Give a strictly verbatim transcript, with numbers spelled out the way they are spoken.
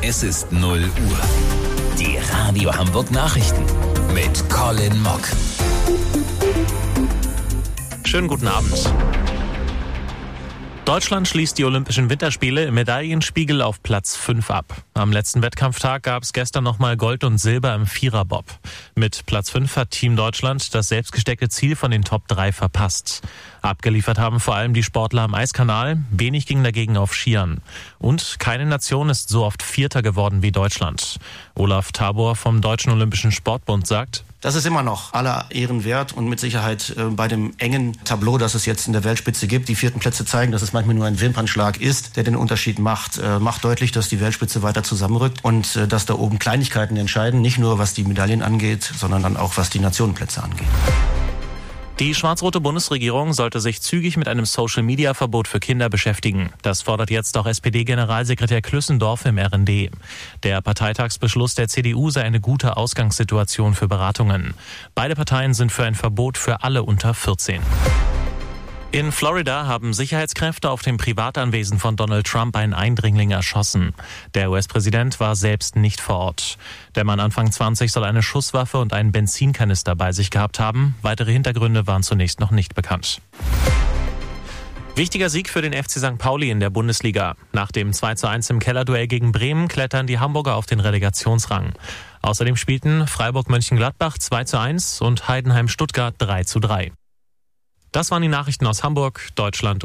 Es ist null Uhr. Die Radio Hamburg Nachrichten mit Colin Mock. Schönen guten Abend. Deutschland schließt die Olympischen Winterspiele im Medaillenspiegel auf Platz fünf ab. Am letzten Wettkampftag gab es gestern nochmal Gold und Silber im Viererbob. Mit Platz fünf hat Team Deutschland das selbstgesteckte Ziel von den Top drei verpasst. Abgeliefert haben vor allem die Sportler am Eiskanal, wenig ging dagegen auf Skiern. Und keine Nation ist so oft Vierter geworden wie Deutschland. Olaf Tabor vom Deutschen Olympischen Sportbund sagt: Das ist immer noch aller Ehren wert und mit Sicherheit äh, bei dem engen Tableau, das es jetzt in der Weltspitze gibt. Die vierten Plätze zeigen, dass es manchmal nur ein Wimpernschlag ist, der den Unterschied macht. Äh, macht deutlich, dass die Weltspitze weiter zusammenrückt und äh, dass da oben Kleinigkeiten entscheiden, nicht nur was die Medaillen angeht, sondern dann auch was die Nationenplätze angeht. Die schwarz-rote Bundesregierung sollte sich zügig mit einem Social-Media-Verbot für Kinder beschäftigen. Das fordert jetzt auch S P D-Generalsekretär Klüssendorf im R N D. Der Parteitagsbeschluss der C D U sei eine gute Ausgangssituation für Beratungen. Beide Parteien sind für ein Verbot für alle unter vierzehn. In Florida haben Sicherheitskräfte auf dem Privatanwesen von Donald Trump einen Eindringling erschossen. Der U S-Präsident war selbst nicht vor Ort. Der Mann Anfang zwanzig soll eine Schusswaffe und einen Benzinkanister bei sich gehabt haben. Weitere Hintergründe waren zunächst noch nicht bekannt. Wichtiger Sieg für den F C Sankt Pauli in der Bundesliga. Nach dem zwei zu eins im Kellerduell gegen Bremen klettern die Hamburger auf den Relegationsrang. Außerdem spielten Freiburg-Mönchengladbach zwei zu eins und Heidenheim-Stuttgart drei zu drei. Das waren die Nachrichten aus Hamburg, Deutschland